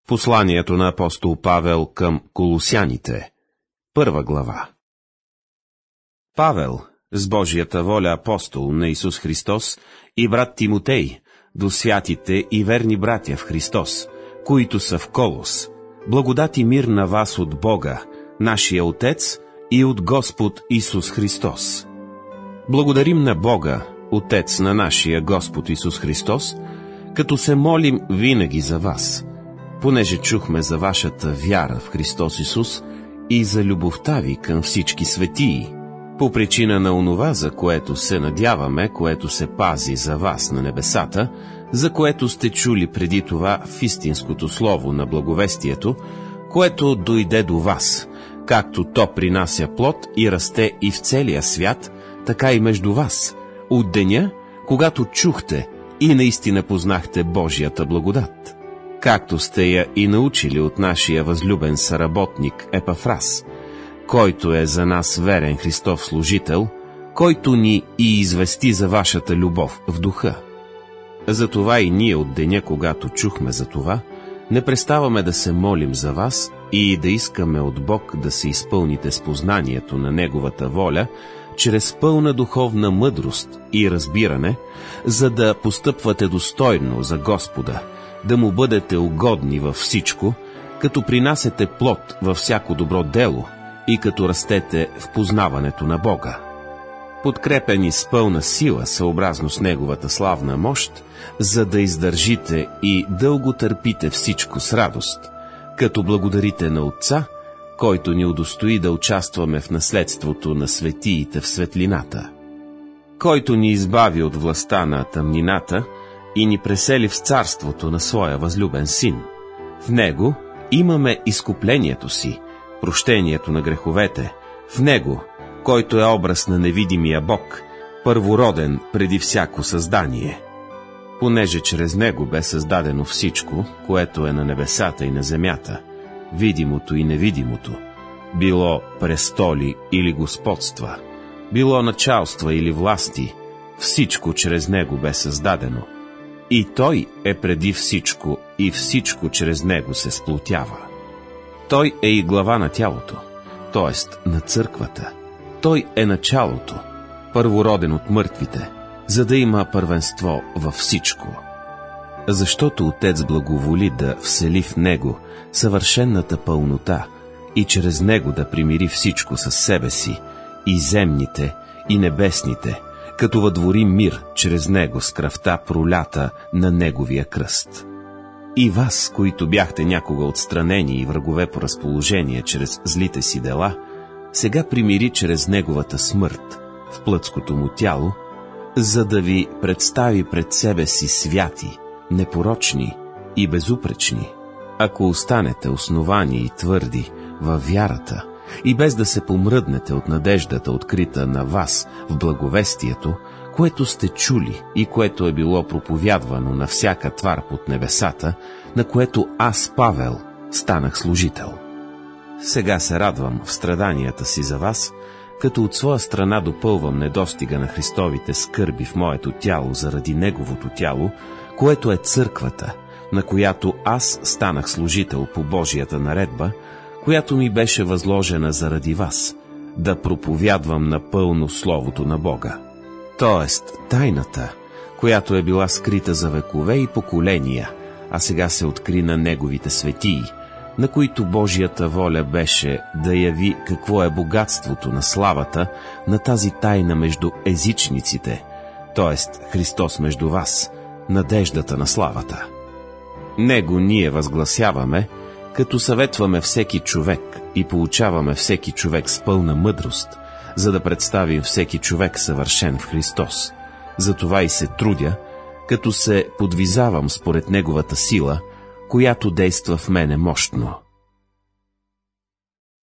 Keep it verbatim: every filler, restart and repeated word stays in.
Посланието на апостол Павел към Колосяните. Първа глава. Павел, с Божията воля апостол на Исус Христос, и брат Тимотей, до святите и верни братя в Христос, които са в Колос, благодат и мир на вас от Бога, нашия Отец, и от Господ Исус Христос. Благодарим на Бога, Отец на нашия Господ Исус Христос, като се молим винаги за вас, понеже чухме за вашата вяра в Христос Исус и за любовта ви към всички светии, по причина на онова, за което се надяваме, което се пази за вас на небесата, за което сте чули преди това в истинското слово на благовестието, което дойде до вас, както то принася плод и расте и в целия свят, така и между вас, от деня, когато чухте и наистина познахте Божията благодат, както сте я и научили от нашия възлюбен съработник Епафрас, който е за нас верен Христов служител, който ни и извести за вашата любов в духа. Затова и ние от деня, когато чухме за това, не преставаме да се молим за вас и да искаме от Бог да се изпълните с познанието на Неговата воля, чрез пълна духовна мъдрост и разбиране, за да постъпвате достойно за Господа, да му бъдете угодни във всичко, като принасете плод във всяко добро дело и като растете в познаването на Бога. Подкрепени с пълна сила, съобразно с Неговата славна мощ, за да издържите и дълго търпите всичко с радост, като благодарите на Отца, който ни удостои да участваме в наследството на светиите в светлината, който ни избави от властта на тъмнината и ни пресели в царството на своя възлюбен Син. В Него имаме изкуплението си, прощението на греховете, в Него, който е образ на невидимия Бог, първороден преди всяко създание. Понеже чрез Него бе създадено всичко, което е на небесата и на земята, видимото и невидимото, било престоли или господства, било началства или власти, всичко чрез Него бе създадено. И Той е преди всичко, и всичко чрез Него се сплотява. Той е и глава на тялото, т.е. на църквата. Той е началото, първороден от мъртвите, за да има първенство във всичко. Защото Отец благоволи да всели в Него съвършенната пълнота и чрез Него да примири всичко със себе си, и земните, и небесните, като въдвори мир чрез Него с кръвта пролята на Неговия кръст. И вас, които бяхте някога отстранени и врагове по разположение чрез злите си дела, сега примири чрез Неговата смърт в плътското му тяло, за да ви представи пред себе си святи, непорочни и безупречни, ако останете основани и твърди във вярата и без да се помръднете от надеждата, открита на вас в благовестието, което сте чули и което е било проповядвано на всяка твар под небесата, на което аз, Павел, станах служител. Сега се радвам в страданията си за вас, като от своя страна допълвам недостига на Христовите скърби в моето тяло заради Неговото тяло, което е църквата, на която аз станах служител по Божията наредба, която ми беше възложена заради вас, да проповядвам напълно Словото на Бога. Тоест тайната, която е била скрита за векове и поколения, а сега се откри на Неговите светии, на които Божията воля беше да яви какво е богатството на славата на тази тайна между езичниците, т.е. Христос между вас, надеждата на славата. Него ние възгласяваме, като съветваме всеки човек и получаваме всеки човек с пълна мъдрост, за да представим всеки човек съвършен в Христос. Затова и се трудя, като се подвизавам според Неговата сила, която действа в мене мощно.